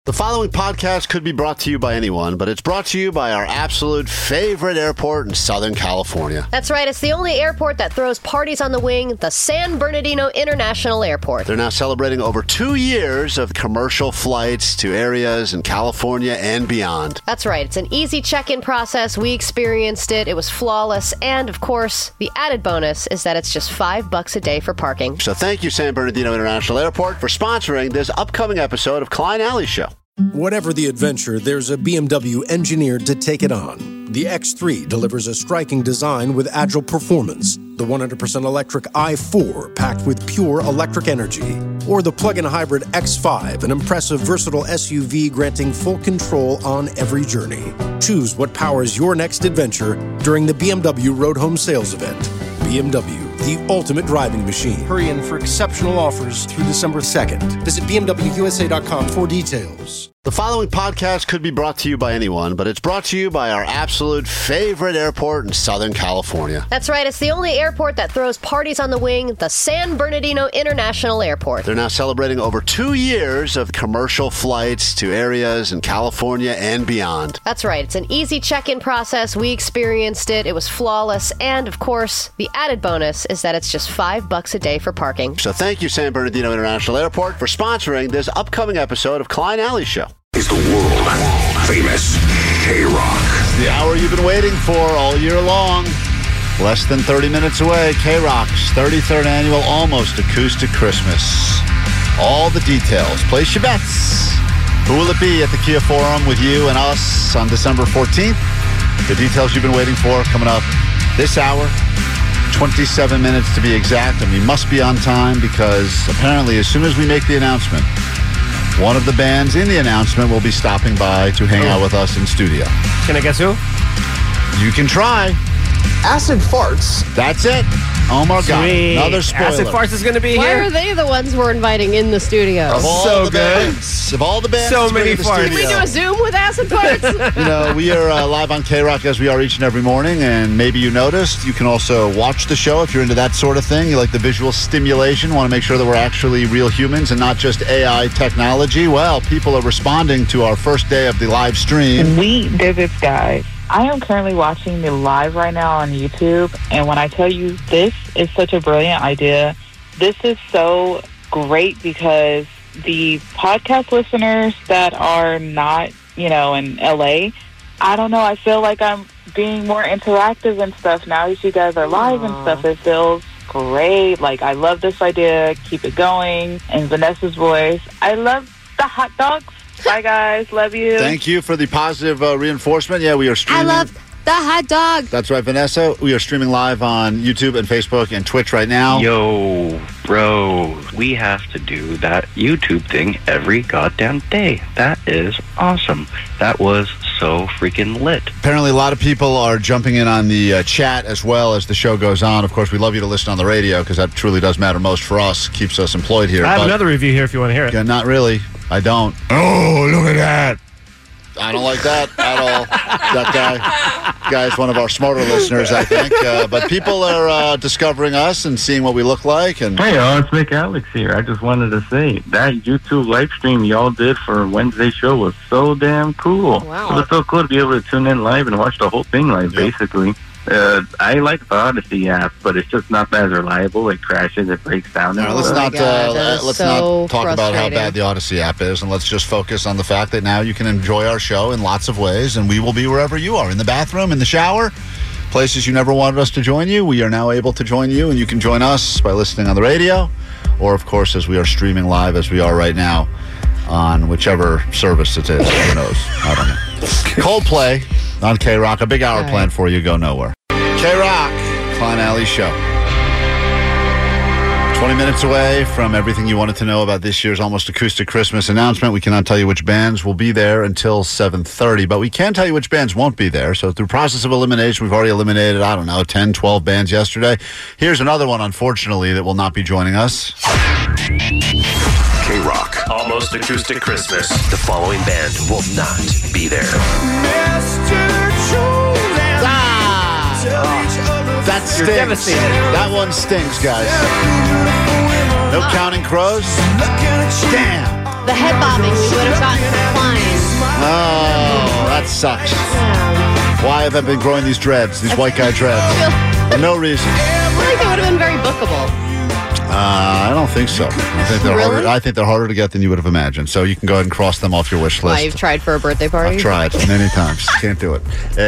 The following podcast could be brought to you by anyone, but it's brought to you by our absolute favorite airport in Southern California. That's right. It's the only airport that throws parties on the wing, the San Bernardino International Airport. They're now celebrating over 2 years of commercial flights to areas in California and beyond. That's right. It's an easy check-in process. We experienced it. It was flawless. And, of course, the added bonus is that it's just $5 a day for parking. So thank you, San Bernardino International Airport, for sponsoring this upcoming episode of Klein Alley Show. Whatever the adventure, there's a BMW engineered to take it on. The X3 delivers a striking design with agile performance. The 100% electric i4 packed with pure electric energy. Or the plug-in hybrid X5, an impressive, versatile SUV granting full control on every journey. Choose what powers your next adventure during the BMW Road Home Sales Event. BMW, the ultimate driving machine. Hurry in for exceptional offers through December 2nd. Visit BMWUSA.com for details. The following podcast could be brought to you by anyone, but it's brought to you by our absolute favorite airport in Southern California. That's right. It's the only airport that throws parties on the wing, the San Bernardino International Airport. They're now celebrating over 2 years of commercial flights to areas in California and beyond. That's right. It's an easy check-in process. We experienced it. It was flawless. And, of course, the added bonus is that it's just $5 a day for parking. So thank you, San Bernardino International Airport, for sponsoring this upcoming episode of Klein Alley Show. Is the world-famous K-Rock. The hour you've been waiting for all year long. Less than 30 minutes away, K-Rock's 33rd annual Almost Acoustic Christmas. All the details. Place your bets. Who will it be at the Kia Forum with you and us on December 14th? The details you've been waiting for coming up this hour. 27 minutes to be exact, and we must be on time because apparently as soon as we make the announcement, one of the bands in the announcement will be stopping by to hang out with us in studio. Can I guess who? You can try. Acid Farts. That's it. Omar got it. Another spoiler. Acid Farts is going to be Why here. are they the ones we're inviting in the studio? Of all So the good. bands, of all the bands, So that's been many in the farts. Can we studio. do a Zoom with Acid Farts? You know, we are live on K-Rock as we are each and every morning, and maybe you noticed. You can also watch the show if you're into that sort of thing. You like the visual stimulation, want to make sure that we're actually real humans and not just AI technology. Well, people are responding to our first day of the live stream. We did this, guys. I am currently watching the live right now on YouTube, and when I tell you this is such a brilliant idea, this is so great because the podcast listeners that are not, in LA, I don't know, I feel like I'm being more interactive and stuff now that you guys are live and stuff. It feels great. Like, I love this idea. Keep it going. And Vanessa's voice. I love the hot dogs. Bye, guys. Love you. Thank you for the positive reinforcement. Yeah, we are streaming. I love the hot dog. That's right, Vanessa. We are streaming live on YouTube and Facebook and Twitch right now. Yo, bro, we have to do that YouTube thing every goddamn day. That is awesome. That was so freaking lit. Apparently, a lot of people are jumping in on the chat as well as the show goes on. Of course, we love you to listen on the radio because that truly does matter most for us. Keeps us employed here. I have another review here if you want to hear it. Yeah, not really. I don't. Oh, look at that. I don't like that at all. That guy is one of our smarter listeners, I think. But people are discovering us and seeing what we look like. And Hey, it's Mick Alex here. I just wanted to say that YouTube live stream y'all did for Wednesday's show was so damn cool. Wow. It was so cool to be able to tune in live and watch the whole thing live, basically. I like the Odyssey app, but it's just not as reliable. It crashes, it breaks down. Now, let's not talk about how bad the Odyssey app is, and let's just focus on the fact that now you can enjoy our show in lots of ways, and we will be wherever you are, in the bathroom, in the shower, places you never wanted us to join you. We are now able to join you, and you can join us by listening on the radio, or, of course, as we are streaming live as we are right now on whichever service it is. Who knows? I don't know. Coldplay on K-Rock. A big hour planned for you. Go nowhere. K-Rock, Klein Alley Show. 20 minutes away from everything you wanted to know about this year's Almost Acoustic Christmas announcement. We cannot tell you which bands will be there until 7:30, but we can tell you which bands won't be there. So through process of elimination, we've already eliminated, 10, 12 bands yesterday. Here's another one, unfortunately, that will not be joining us. K-Rock. Almost Acoustic Christmas. The following band will not be there. That stinks. You're devastated. That one stinks, guys. No Counting Crows? Damn. The head bobbing we would have gotten from sucks. Why have I been growing these dreads, these white guy dreads? For no reason. I feel like they would have been very bookable. I don't think so. I think they're Really? harder. I think they're harder to get than you would have imagined. So you can go ahead and cross them off your wish list. Why, you've tried for a birthday party? I've tried many times. Can't do it.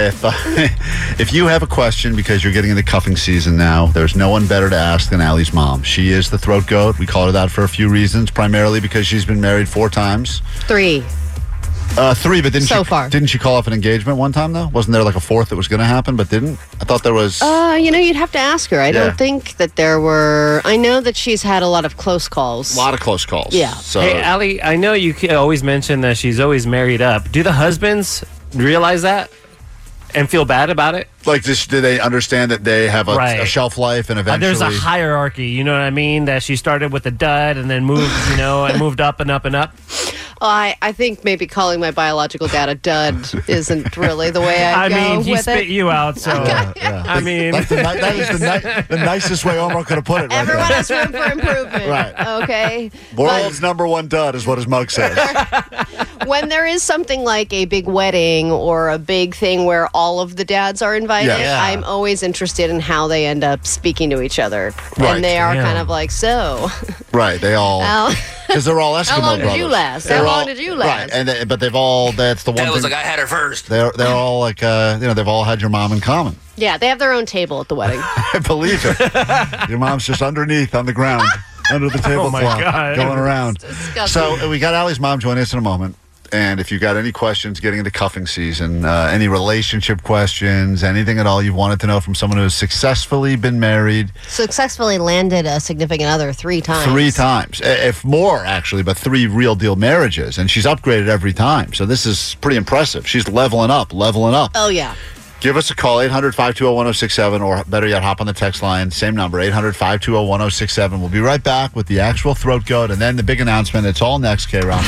If you have a question because you're getting into cuffing season now, there's no one better to ask than Allie's mom. She is the throat goat. We call her that for a few reasons, primarily because she's been married 4 times. 3. 3, but didn't she call off an engagement one time, though? Wasn't there like a 4th that was going to happen, but didn't? I thought there was... You'd have to ask her. I don't think that there were... I know that she's had a lot of close calls. A lot of close calls. Yeah. So, Hey, Allie, I know you always mention that she's always married up. Do the husbands realize that and feel bad about it? like, do they understand that they have a shelf life and eventually... There's a hierarchy, you know what I mean? That she started with a dud and then moved, and moved up and up and up. I think maybe calling my biological dad a dud isn't really the way I go mean, he with spit it. you out, so... I mean... that is the nicest way Omar could have put it. Everyone has room for improvement. Right. Okay. World's number one dud is what his mug says. When there is something like a big wedding or a big thing where all of the dads are invited, I'm always interested in how they end up speaking to each other. Right. And they are kind of like, so... Right, they all... Because they're all Eskimo How long brothers. did you last? How long did you last? Right, but they've all... That's the one That was thing- like, I had her first. They're all like, they've all had your mom in common. Yeah, they have their own table at the wedding. I believe it. Your mom's just underneath on the ground, under the tablecloth, God. going around. Disgusting. So we got Allie's mom joining us in a moment. And if you've got any questions getting into cuffing season, any relationship questions, anything at all you wanted to know from someone who has successfully been married. Successfully landed a significant other 3 times. 3 times. If more, actually, but 3 real deal marriages. And she's upgraded every time. So this is pretty impressive. She's leveling up. Oh, yeah. Give us a call, 800-520-1067, or better yet, hop on the text line. Same number, 800-520-1067. We'll be right back with the actual throat goat and then the big announcement. It's all next, K-Rock.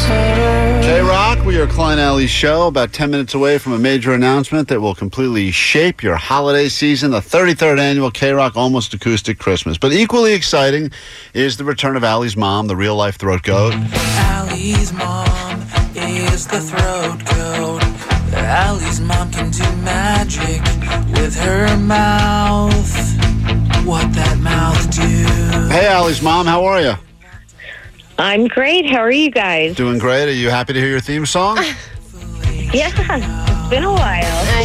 K-Rock, we are Klein Alley's show, about 10 minutes away from a major announcement that will completely shape your holiday season, the 33rd annual K-Rock Almost Acoustic Christmas. But equally exciting is the return of Allie's mom, the real-life throat goat. Allie's mom is the throat goat. Allie's mom can do magic with her mouth. What that mouth do? Hey, Allie's mom, how are you? I'm great. How are you guys? Doing great. Are you happy to hear your theme song? Yeah, it's been a while. I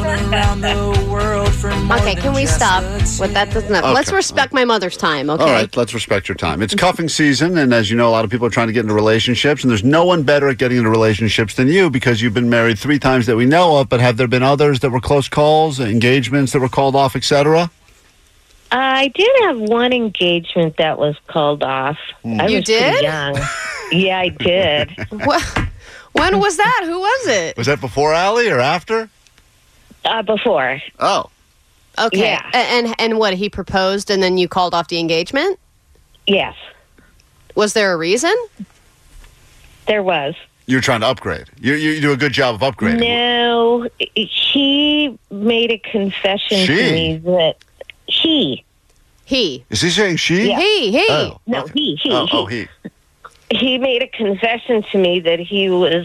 know. Okay, can we stop with that? That's enough. Okay. Let's respect my mother's time, okay? All right, let's respect your time. It's cuffing season, and as you know, a lot of people are trying to get into relationships, and there's no one better at getting into relationships than you because you've been married 3 times that we know of, but have there been others that were close calls, engagements that were called off, etc.? I did have one engagement that was called off. I You was did? pretty young. Yeah, I did. When was that? Who was it? Was that before Allie or after? Before. Oh. Okay. Yeah. And what, he proposed and then you called off the engagement? Yes. Was there a reason? There was. You're trying to upgrade. You do a good job of upgrading. No, she made a confession to me that he. Is he saying she? Yeah. He. Oh, No, okay. he. He made a confession to me that he was,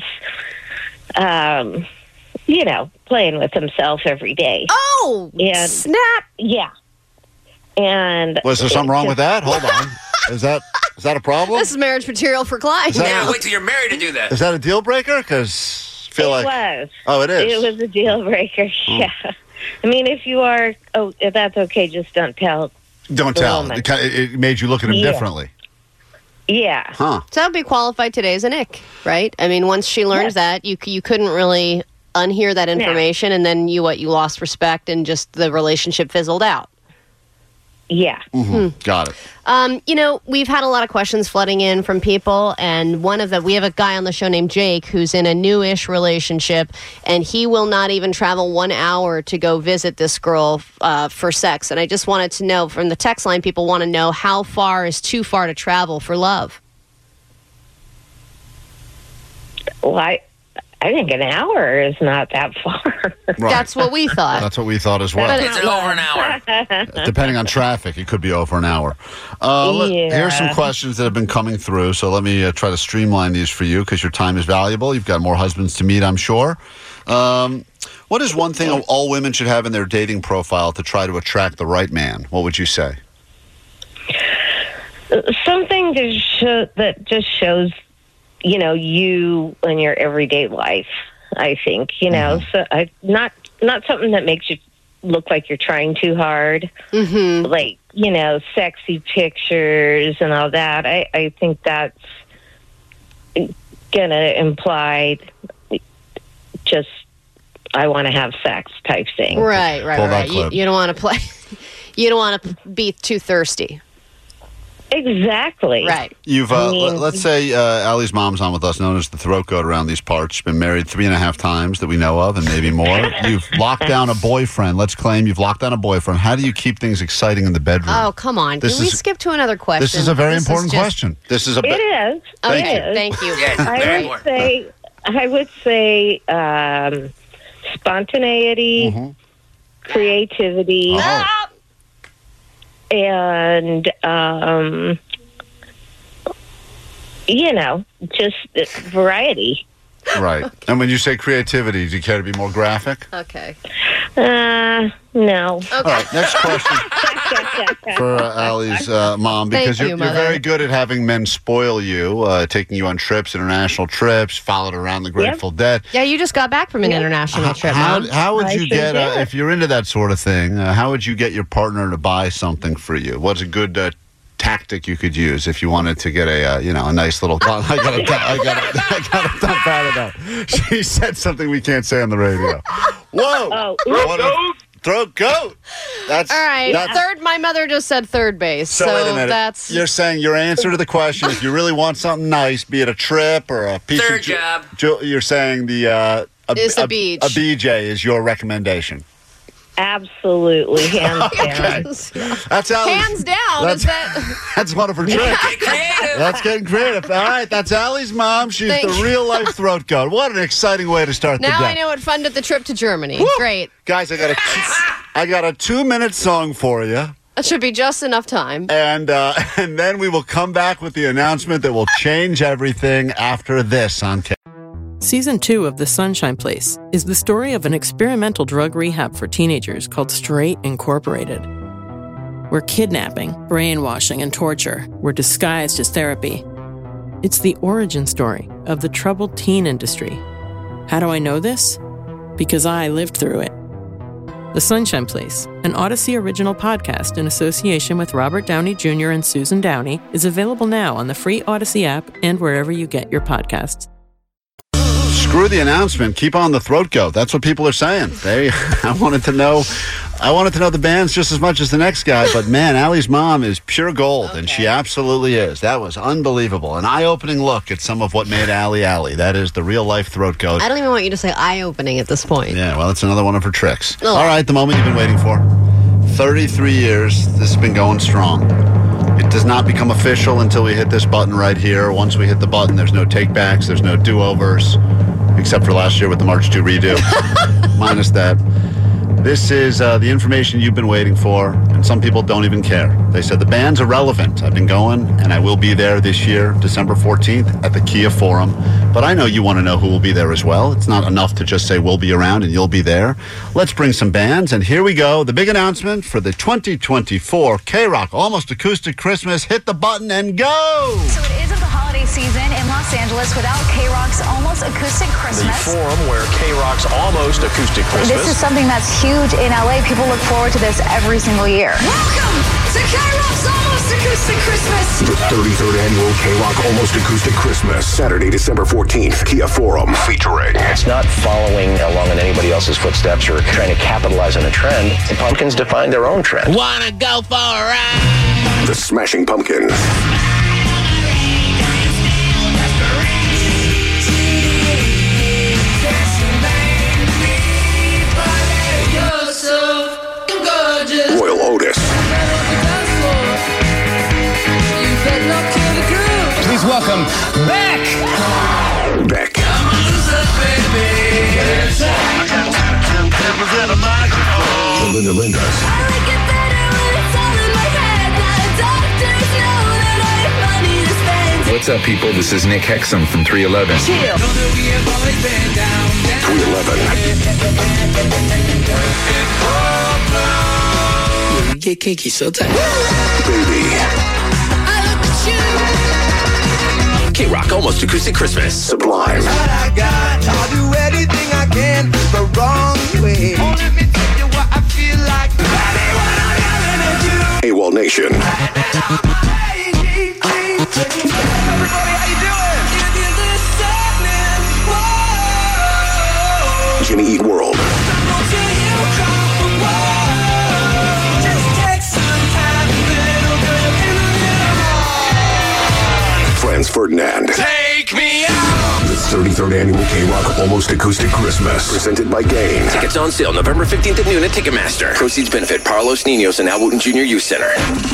playing with himself every day. Oh, and snap. Yeah. And Was there something wrong with that? Hold on. Is that a problem? This is marriage material for Clyde now. Wait till you're married to do that. Is that a deal breaker? Because I feel it like... was. Oh, it is? It was a deal breaker, yeah. I mean, if you are, if that's okay, just don't tell. Don't the tell. woman. It made you look at him Yeah. differently. Yeah. Huh. So that would be qualified today as an ick, right? I mean, once she learns that, you couldn't really unhear that information, and then you lost respect, and just the relationship fizzled out. Yeah. Mm-hmm. Got it. We've had a lot of questions flooding in from people, and one of them, we have a guy on the show named Jake who's in a new-ish relationship, and he will not even travel 1 hour to go visit this girl for sex. And I just wanted to know, from the text line, people want to know how far is too far to travel for love? Well, I think an hour is not that far. Right. That's what we thought. That's what we thought as well. But It's over an hour. Depending on traffic, it could be over an hour. Here's some questions that have been coming through. So let me try to streamline these for you because your time is valuable. You've got more husbands to meet, I'm sure. What is one thing all women should have in their dating profile to try to attract the right man? What would you say? Something that just shows, you in your everyday life, I think, so not something that makes you look like you're trying too hard, like, sexy pictures and all that. I think that's going to imply just, I want to have sex type thing. Right. You don't want to play. You don't want to be too thirsty. Exactly. Right. You've let's say Allie's mom's on with us, known as the throat goat around these parts. She's been married 3.5 times that we know of, and maybe more. You've locked down a boyfriend. Let's claim you've locked down a boyfriend. How do you keep things exciting in the bedroom? Oh, come on. Can we skip to another question? This is a very important question. It is. Thank you. I would say spontaneity, creativity, and just variety. Right. Okay. And when you say creativity, do you care to be more graphic? Okay. No. Okay. All right, next question for Allie's mom, because you're very good at having men spoil you, taking you on trips, international trips, followed around the Grateful Dead. Yeah, you just got back from an international trip, Mom. How would you get, if you're into that sort of thing, how would you get your partner to buy something for you? What's a good tactic you could use if you wanted to get a nice little I got to dump out of that. She said something we can't say on the radio. Whoa! Throat goat. That's all right. Third. My mother just said third base, so wait a minute. That's. You're saying your answer to the question, if you really want something nice, be it a trip or a piece Third of job. You're saying the beach. A BJ is your recommendation. Absolutely, hands down. That's Allie's, hands down. That's one of her tricks. Get creative. That's getting creative. All right, that's Allie's mom. She's the real life throat goat. What an exciting way to start the day. Now I know what fun at the trip to Germany. Woo! Great, guys. I got a 2-minute song for you. That should be just enough time. And then we will come back with the announcement that will change everything after this on K. Season 2 of The Sunshine Place is the story of an experimental drug rehab for teenagers called Straight Incorporated, where kidnapping, brainwashing, and torture were disguised as therapy. It's the origin story of the troubled teen industry. How do I know this? Because I lived through it. The Sunshine Place, an Odyssey original podcast in association with Robert Downey Jr. and Susan Downey, is available now on the free Odyssey app and wherever you get your podcasts. Screw the announcement. Keep on the throat goat. That's what people are saying. I wanted to know the bands just as much as the next guy, but man, Allie's mom is pure gold, and she absolutely is. That was unbelievable. An eye-opening look at some of what made Allie Allie. That is the real-life throat goat. I don't even want you to say eye-opening at this point. Yeah, well, it's another one of her tricks. All right, the moment you've been waiting for. 33 years. This has been going strong. It does not become official until we hit this button right here. Once we hit the button, there's no takebacks, there's no do-overs, except for last year with the March 2 redo. Minus that. This is the information you've been waiting for, and some people don't even care. They said the band's irrelevant. I've been going, and I will be there this year, December 14th, at the Kia Forum. But I know you want to know who will be there as well. It's not enough to just say we'll be around and you'll be there. Let's bring some bands, and here we go. The big announcement for the 2024 K-Rock Almost Acoustic Christmas. Hit the button and go! So it isn't the holiday season in Los Angeles without K-Rock's Almost Acoustic Christmas. The forum where K-Rock's Almost Acoustic Christmas. This is something that's huge in LA. People look forward to this every single year. Welcome to K-Rock's Almost Acoustic Christmas. The 33rd annual K-Rock Almost Acoustic Christmas, Saturday, December 14th, Kia Forum, featuring. It's not following along in anybody else's footsteps or trying to capitalize on a trend. The Pumpkins define their own trend. Wanna go for a ride? The Smashing Pumpkins. Royal Otis. Please welcome Beck. Beck. What's up, people? This is Nick Hexum from 311. 311. Get kinky so tight. Baby. K-Rock Almost Acoustic Christmas. Sublime. I got, I'll do anything I can the wrong way. Oh, let me tell you what I feel like. Baby, when I'm yelling at you. AWOL Nation. Everybody, how you doing? Jimmy Eat World. Franz Ferdinand. Take me out. The 33rd annual K-Rock Almost Acoustic Christmas. Presented by Gain. Tickets on sale November 15th at noon at Ticketmaster. Proceeds benefit Carlos Niños and Al Wooten Jr. Youth Center.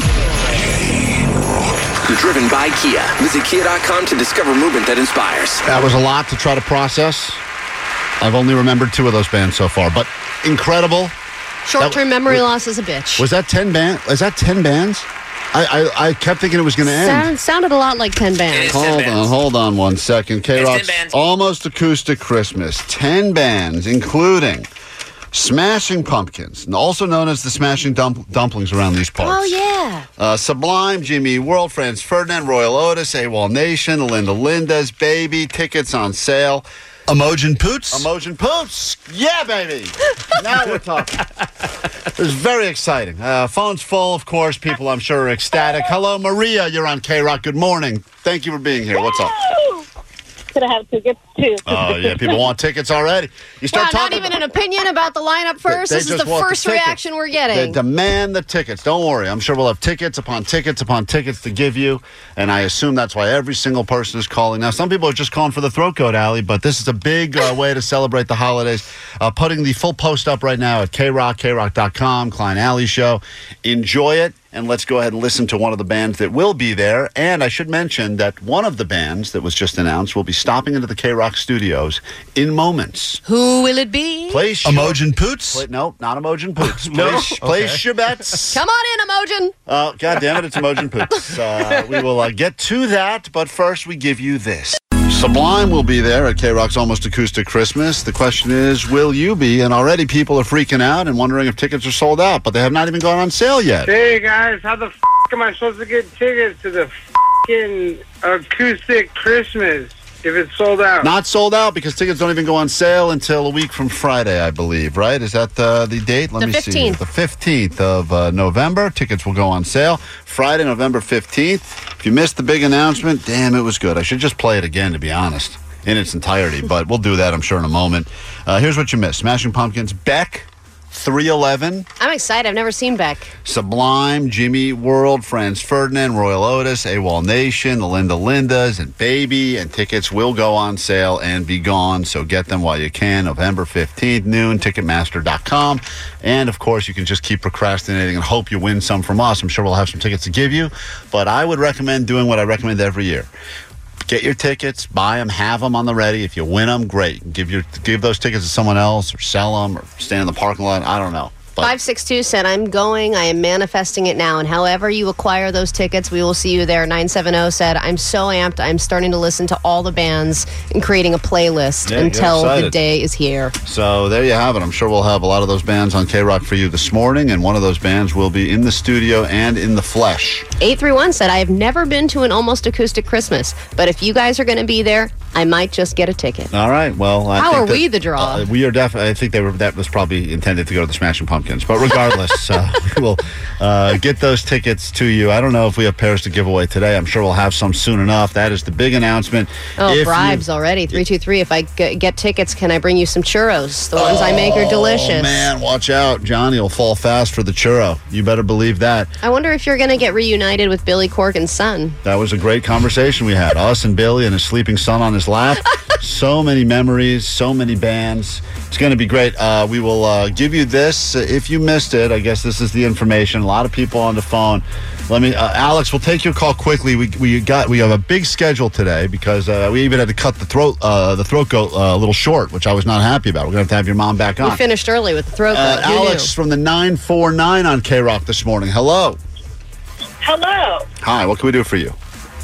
Driven by Kia. Visit Kia.com to discover movement that inspires. That was a lot to try to process. I've only remembered 2 of those bands so far, but incredible. Short-term memory loss is a bitch. Was that 10 bands? Is that 10 bands? I kept thinking it was going to end. Sounded a lot like 10 bands. Hold on 1 second. K-Rock's Almost Acoustic Christmas. 10 bands, including Smashing Pumpkins, and also known as the Smashing Dumplings around these parts. Oh, yeah. Sublime, Jimmy World, Franz Ferdinand, Royal Otis, AWOL Nation, The Linda Lindas, Baby, tickets on sale. Emojin Poots? Emojin Poots. Yeah, baby. Now we're talking. It was very exciting. Phone's full, of course. People, I'm sure, are ecstatic. Hello, Maria. You're on K-Rock. Good morning. Thank you for being here. What's up? Could I have tickets too? Oh, yeah. People want tickets already. You start Wow, talking not even an opinion about the lineup first? They This is just the want first tickets. reaction we're getting. They demand the tickets. Don't worry. I'm sure we'll have tickets upon tickets upon tickets to give you. And I assume that's why every single person is calling. Now, some people are just calling for the throat coat, Allie, but this is a big way to celebrate the holidays. Putting the full post up right now at krock.com, Klein Alley Show. Enjoy it. And let's go ahead and listen to one of the bands that will be there. And I should mention that one of the bands that was just announced will be stopping into the K-Rock studios in moments. Who will it be? Place Emojin Poots? No, not Emojin Poots. No? Place your bets. Come on in, Emojin. God damn it, it's Emojin Poots. We will get to that, but first we give you this. Sublime will be there at K-Rock's Almost Acoustic Christmas. The question is, will you be? And already people are freaking out and wondering if tickets are sold out, but they have not even gone on sale yet. Hey, guys, how the am I supposed to get tickets to the Acoustic Christmas if it's sold out? Not sold out because tickets don't even go on sale until a week from Friday, I believe, right? Is that the date? Let me see. The 15th of November. Tickets will go on sale Friday, November 15th. If you missed the big announcement, damn, it was good. I should just play it again, to be honest, in its entirety, but we'll do that, I'm sure, in a moment. Here's what you missed. Smashing Pumpkins, Beck, 311. I'm excited. I've never seen Beck. Sublime, Jimmy World, Franz Ferdinand, Royal Otis, AWOL Nation, the Linda Lindas, and Baby. And tickets will go on sale and be gone, so get them while you can. November 15th, noon, Ticketmaster.com. And, of course, you can just keep procrastinating and hope you win some from us. I'm sure we'll have some tickets to give you. But I would recommend doing what I recommend every year. Get your tickets, buy them, have them on the ready. If you win them, great. Give those tickets to someone else or sell them or stand in the parking lot. I don't know. 562 said, I'm going. I am manifesting it now. And however you acquire those tickets, we will see you there. 970 said, I'm so amped. I'm starting to listen to all the bands and creating a playlist until the day is here. So there you have it. I'm sure we'll have a lot of those bands on K-Rock for you this morning. And one of those bands will be in the studio and in the flesh. 831 said, I have never been to an Almost Acoustic Christmas. But if you guys are going to be there, I might just get a ticket. All right. Well, how are we the draw? We are definitely. I think that was probably intended to go to the Smashing Pumpkins. But regardless, we will get those tickets to you. I don't know if we have pairs to give away today. I'm sure we'll have some soon enough. That is the big announcement. Oh, bribes already. 323. If I get tickets, can I bring you some churros? The ones I make are delicious. Oh, man. Watch out. Johnny will fall fast for the churro. You better believe that. I wonder if you're going to get reunited with Billy Corgan's son. That was a great conversation we had. Us and Billy and his sleeping son on his lap. So many memories, so many bands. It's going to be great. We will give you this. If you missed it, I guess this is the information. A lot of people on the phone. Alex, we'll take your call quickly. We have a big schedule today because we even had to cut the throat goat a little short, which I was not happy about. We're going to have your mom back on. We finished early with the throat goat. Alex from the 949 on K-Rock this morning. Hello. Hello. Hi, what can we do for you?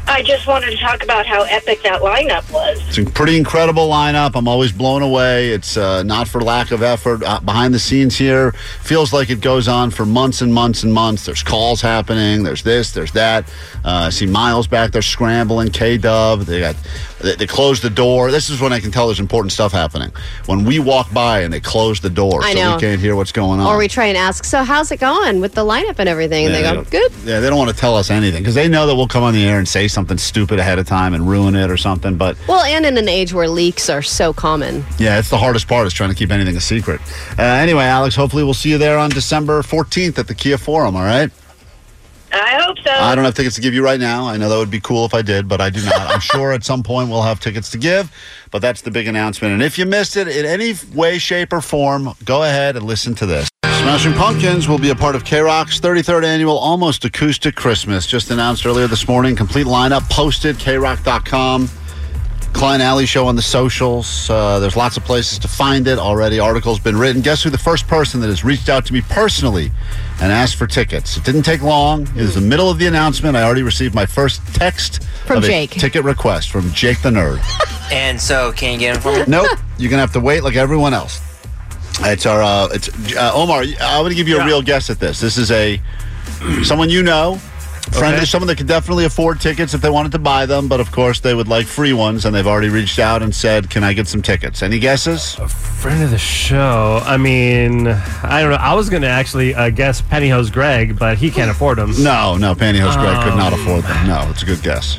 I just wanted to talk about how epic that lineup was. It's a pretty incredible lineup. I'm always blown away. It's not for lack of effort. Behind the scenes here, feels like it goes on for months and months and months. There's calls happening. There's this, there's that. I see Miles back there scrambling. K-Dub. They close the door. This is when I can tell there's important stuff happening. When we walk by and they close the door, I so know. we can't hear what's going on. Or we try and ask, so how's it going with the lineup and everything? And they go, good. Yeah, they don't want to tell us anything because they know that we'll come on the air and say something stupid ahead of time and ruin it or something. But Well, and in an age where leaks are so common. yeah, it's the hardest part is trying to keep anything a secret. Anyway, Alex, hopefully we'll see you there on December 14th at the Kia Forum, all right? I hope so. I don't have tickets to give you right now. I know that would be cool if I did, but I do not. I'm sure at some point we'll have tickets to give, but that's the big announcement. And if you missed it in any way, shape, or form, go ahead and listen to this. Smashing Pumpkins will be a part of K-Rock's 33rd annual Almost Acoustic Christmas. Just announced earlier this morning. Complete lineup posted, krock.com. Klein Alley Show on the socials. There's lots of places to find it already. Articles been written. Guess who the first person that has reached out to me personally and asked for tickets? It didn't take long. It was the middle of the announcement. I already received my first text From of a Jake. ticket request from Jake the Nerd. And so, can you get him for me? Nope. You're going to have to wait like everyone else. It's our, Omar, I'm going to give you a real guess at this. This is someone you know. Friend is someone that could definitely afford tickets if they wanted to buy them, but of course they would like free ones, and they've already reached out and said, can I get some tickets? Any guesses? A friend of the show. I mean, I don't know. I was going to actually guess Pennyhose Greg, but he can't afford them. No, Pantyhose Greg could not afford them. No, it's a good guess.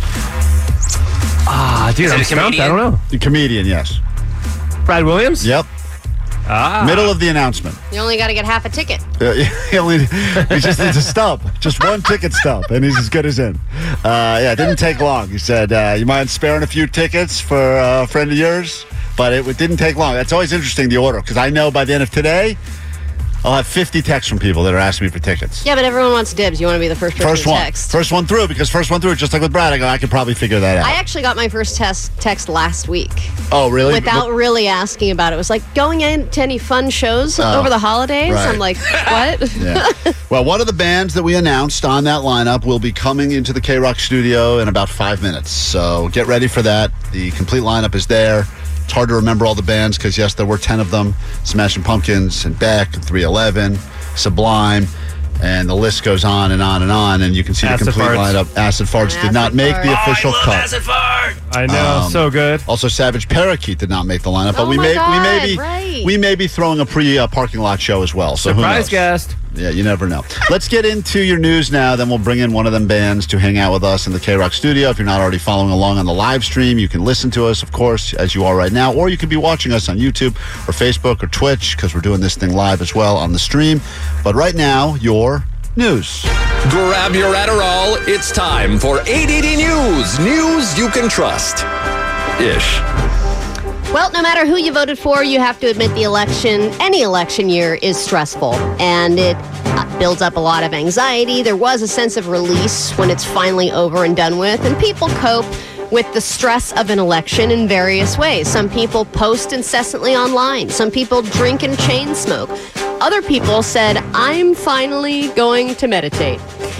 Dude, I'm stumped. I don't know. A comedian, yes. Brad Williams? Yep. Middle of the announcement. You only got to get half a ticket. He just needs a stub. Just one ticket stub, and he's as good as in. It didn't take long. He said, you mind sparing a few tickets for a friend of yours? But it didn't take long. That's always interesting, the order, because I know by the end of today, I'll have 50 texts from people that are asking me for tickets. Yeah, but everyone wants dibs. You want to be the first person to text. First one through, because first one through, just like with Brad, I could probably figure that out. I actually got my first text last week. Oh, really? Without really asking about it. It was like going into any fun shows over the holidays. Right. I'm like, what? Yeah. Well, one of the bands that we announced on that lineup will be coming into the K-Rock studio in about 5 minutes. So get ready for that. The complete lineup is there. It's hard to remember all the bands because, yes, there were 10 of them. Smashing Pumpkins and Beck and 311, Sublime, and the list goes on and on and on. And you can see Acid the complete Farts. lineup. Acid Farts did not make the official cut. Acid Fart! I know, so good. Also, Savage Parakeet did not make the lineup, but Oh we my may God, we may be throwing a parking lot show as well. So who Surprise knows? guest. Yeah, you never know. Let's get into your news now. Then we'll bring in one of them bands to hang out with us in the K-Rock studio. If you're not already following along on the live stream, you can listen to us, of course, as you are right now. Or you could be watching us on YouTube or Facebook or Twitch because we're doing this thing live as well on the stream. But right now, your news. Grab your Adderall. It's time for ADD News. News you can trust. Ish. Well, no matter who you voted for, you have to admit any election year is stressful. And it builds up a lot of anxiety. There was a sense of release when it's finally over and done with. And people cope with the stress of an election in various ways. Some people post incessantly online. Some people drink and chain smoke. Other people said, I'm finally going to meditate.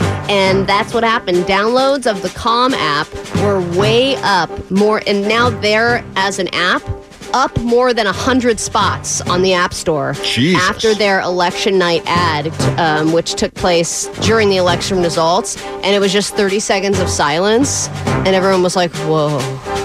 And that's what happened. Downloads of the Calm app were way up more. And now they're, as an app, up more than 100 spots on the App Store. Jesus. After their election night ad, which took place during the election results. And it was just 30 seconds of silence. And everyone was like, whoa.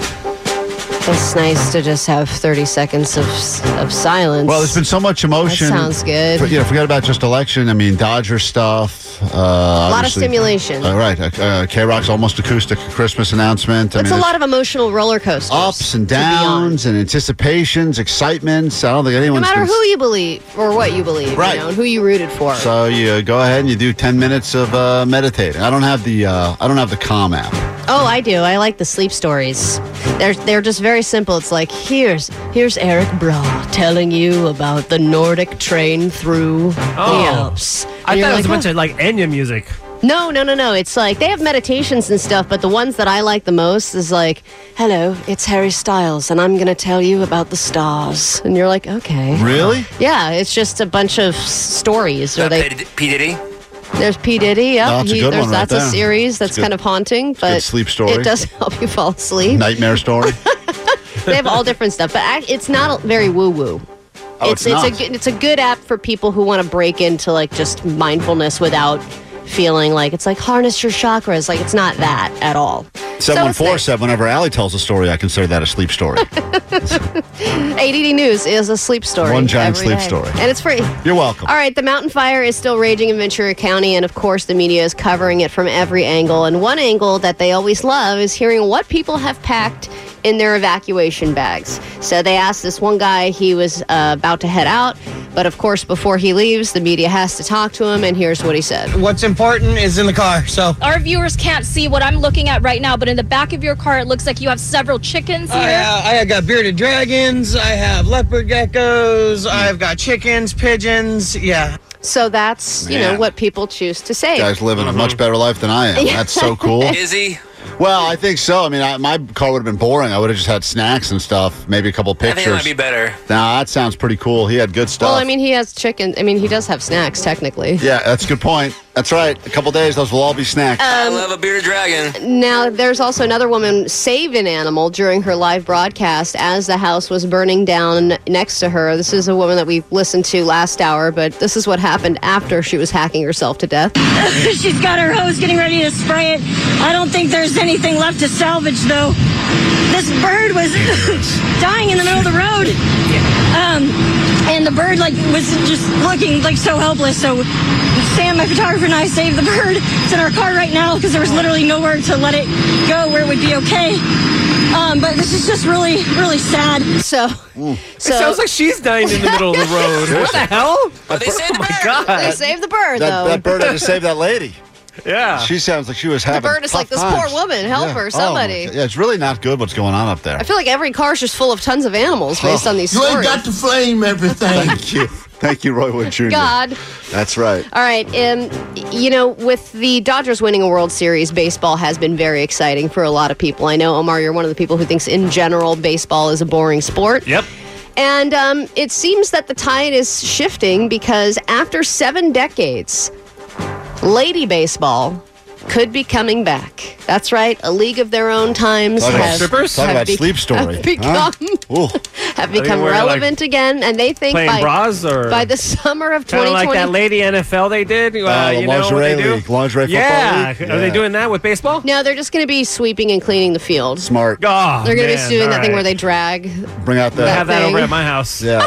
It's nice to just have 30 seconds of silence. Well, there's been so much emotion. That sounds good. Forget about just election. I mean, Dodger stuff. A lot of stimulation. Right. K-Rock's Almost Acoustic Christmas announcement. It's a lot of emotional roller coasters. Ups and downs and anticipations, excitements. I don't think anyone's... No matter who you believe or what you believe, right. And who you rooted for. So you go ahead and you do 10 minutes of meditating. I don't have the Calm app. Oh, I do. I like the sleep stories. They're just very simple. It's like, here's Eric Braw telling you about the Nordic train through the Alps. I thought it was a bunch of like Enya music. No. It's like they have meditations and stuff, but the ones that I like the most is like, hello, it's Harry Styles, and I'm going to tell you about the stars. And you're like, okay. Really? Yeah, it's just a bunch of stories. P. Diddy? There's P. Diddy. Yep. No, that's a good one right That's a there. series that's good. kind of haunting, but good sleep story. it does help you fall asleep. Nightmare story. They have all different stuff, but it's not very woo-woo. Oh, it's not. It's a good app for people who want to break into like just mindfulness without feeling like it's like harness your chakras. Like it's not that at all. 714 said whenever Allie tells a story, I consider that a sleep story. ADD News is a sleep story. One giant every sleep day. story. And it's free. You're welcome. All right, the mountain fire is still raging in Ventura County, and of course the media is covering it from every angle. And one angle that they always love is hearing what people have packed in their evacuation bags. So they asked this one guy, he was about to head out, but of course before he leaves, the media has to talk to him, and here's what he said. What's important is in the car, so. Our viewers can't see what I'm looking at right now, but in the back of your car, it looks like you have several chickens here. I got bearded dragons, I have leopard geckos, I've got chickens, pigeons, yeah. So that's, you know, what people choose to say. You guys living a much better life than I am. That's so cool. Is he? Well, I think so. I mean, my car would have been boring. I would have just had snacks and stuff, maybe a couple pictures. I think it might be better. Nah, that sounds pretty cool. He had good stuff. Well, I mean, he has chicken. I mean, he does have snacks, technically. Yeah, that's a good point. That's right. A couple days, those will all be snacks. I love a bearded dragon. Now, there's also another woman saved an animal during her live broadcast as the house was burning down next to her. This is a woman that we listened to last hour, but this is what happened after she was hacking herself to death. She's got her hose getting ready to spray it. I don't think there's anything left to salvage, though. This bird was dying in the middle of the road. And the bird, was just looking, so helpless. So Sam, my photographer, and I saved the bird. It's in our car right now because there was literally nowhere to let it go where it would be okay. But this is just really, really sad. So it sounds like she's dying in the middle of the road. What the hell? But they saved the bird. God. They saved the bird, though. That bird had to save that lady. Yeah. She sounds like she was having The bird is like, this poor woman, help her, somebody. Yeah, it's really not good what's going on up there. I feel like every car's just full of tons of animals based on these stories. to flame everything. Thank you. Thank you, Roy Wood Jr. God. That's right. All right. With the Dodgers winning a World Series, baseball has been very exciting for a lot of people. I know, Omar, you're one of the people who thinks in general baseball is a boring sport. Yep. And it seems that the tide is shifting because after 7 decades, Lady Baseball could be coming back. That's right. A league of their own times Talk about sleep story. have become relevant again, and they think Playing bras or by the summer of kind of 2020. like that lady NFL they did. The You know what lingerie they do? league, lingerie football Yeah. league. Are they doing that with baseball? No, they're just going to be sweeping and cleaning the field. Smart. Oh, They're going to be man, doing all that thing right. where they drag. Bring out the. I have that thing. over at my house. Yeah.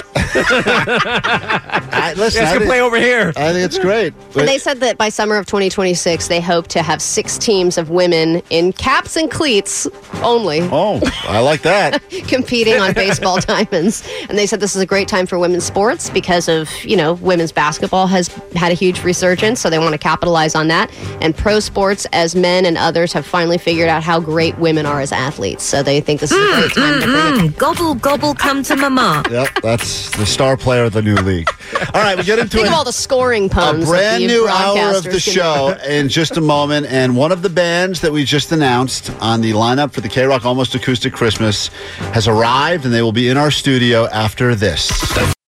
Listen, You guys can play over here. I think it's great. And they said that by summer of 2026, they hope to have 6 teams of women in caps and cleats only. Oh, I like that. Competing on baseball diamonds. And they said this is a great time for women's sports because of, women's basketball has had a huge resurgence, so they want to capitalize on that. And pro sports, as men and others have finally figured out how great women are as athletes. So they think this is a great time to bring it. Gobble, gobble, come to mama. Yep, that's the star player of the new league. All right, we get into Think of all the scoring puns. a brand that the new hour of broadcasters the show in just a moment. And one of the bands that we just announced on the lineup for the K-Rock Almost Acoustic Christmas has arrived, and they will be in our studio after this.